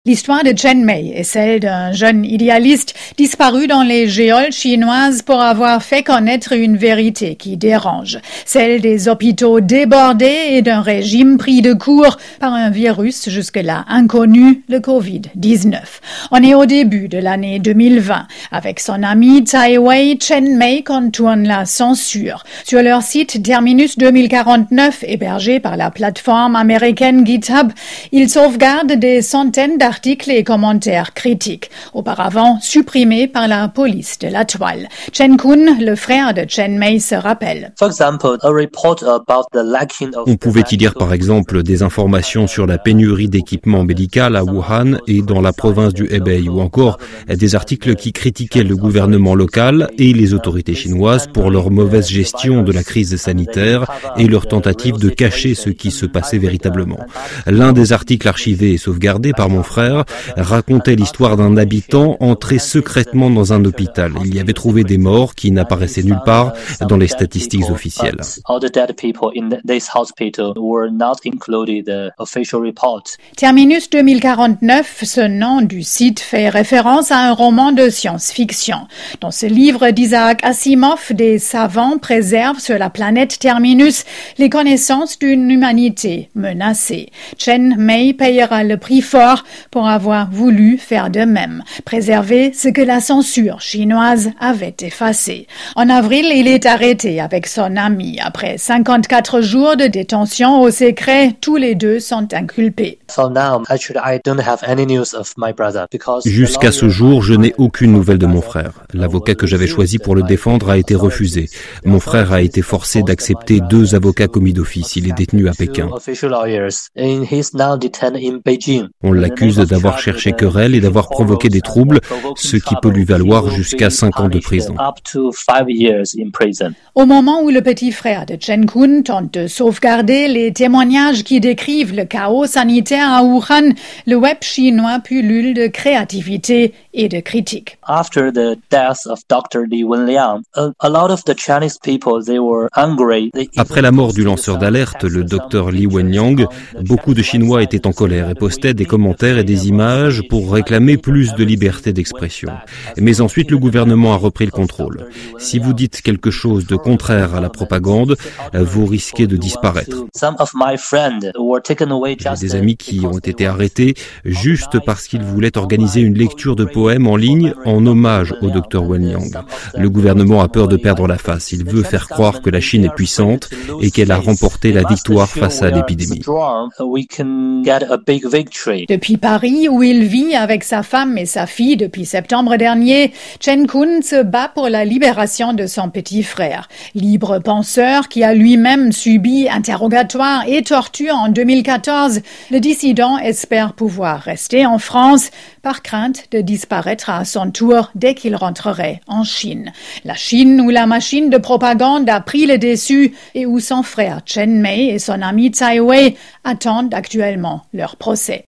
L'histoire de Chen Mei est celle d'un jeune idéaliste disparu dans les geôles chinoises pour avoir fait connaître une vérité qui dérange, celle des hôpitaux débordés et d'un régime pris de court par un virus jusque-là inconnu, le Covid-19. On est au début de l'année 2020. Avec son ami Tsai Wei, Chen Mei contourne la censure. Sur leur site Terminus 2049, hébergé par la plateforme américaine GitHub, ils sauvegardent des centaines d'articles et commentaires critiques, auparavant supprimés par la police de la toile. Chen Kun, le frère de Chen Mei, se rappelle. On pouvait y lire par exemple des informations sur la pénurie d'équipements médicaux à Wuhan et dans la province du Hebei, ou encore des articles qui critiquaient le gouvernement local et les autorités chinoises pour leur mauvaise gestion de la crise sanitaire et leur tentative de cacher ce qui se passait véritablement. L'un des articles archivés et sauvegardés par mon frère racontait l'histoire d'un habitant entré secrètement dans un hôpital. Il y avait trouvé des morts qui n'apparaissaient nulle part dans les statistiques officielles. Terminus 2049, ce nom du site fait référence à un roman de science-fiction. Dans ce livre d'Isaac Asimov, des savants préservent sur la planète Terminus les connaissances d'une humanité menacée. Chen Mei payera le prix fort pour avoir voulu faire de même, préserver ce que la censure chinoise avait effacé. En avril, il est arrêté avec son ami. Après 54 jours de détention au secret, tous les deux sont inculpés. Jusqu'à ce jour, je n'ai aucune nouvelle de mon frère. L'avocat que j'avais choisi pour le défendre a été refusé. Mon frère a été forcé d'accepter 2 avocats commis d'office. Il est détenu à Pékin. On l'accuse d'avoir cherché querelle et d'avoir provoqué des troubles, ce qui peut lui valoir jusqu'à 5 ans de prison. Au moment où le petit frère de Chen Kun tente de sauvegarder les témoignages qui décrivent le chaos sanitaire à Wuhan, le web chinois pullule de créativité et de critique. After the death of Dr. Li Wenliang, a lot of the Chinese people, they were angry. Après la mort du lanceur d'alerte, le docteur Li Wenliang, beaucoup de Chinois étaient en colère et postaient des commentaires et des images pour réclamer plus de liberté d'expression. Mais ensuite, le gouvernement a repris le contrôle. Si vous dites quelque chose de contraire à la propagande, vous risquez de disparaître. J'ai des amis qui ont été arrêtés juste parce qu'ils voulaient organiser une lecture de poèmes en ligne en hommage au docteur Wenliang. Le gouvernement a peur de perdre la face. Il veut faire croire que la Chine est puissante et qu'elle a remporté la victoire face à l'épidémie. Depuis Paris, où il vit avec sa femme et sa fille depuis septembre dernier, Chen Kun se bat pour la libération de son petit frère. Libre penseur qui a lui-même subi interrogatoires et tortures en 2014, le dissident espère pouvoir rester en France par crainte de disparaître à son tour dès qu'il rentrerait en Chine. La Chine où la machine de propagande a pris le dessus et où son frère Chen Mei et son ami Tsai Wei attendent actuellement leur procès.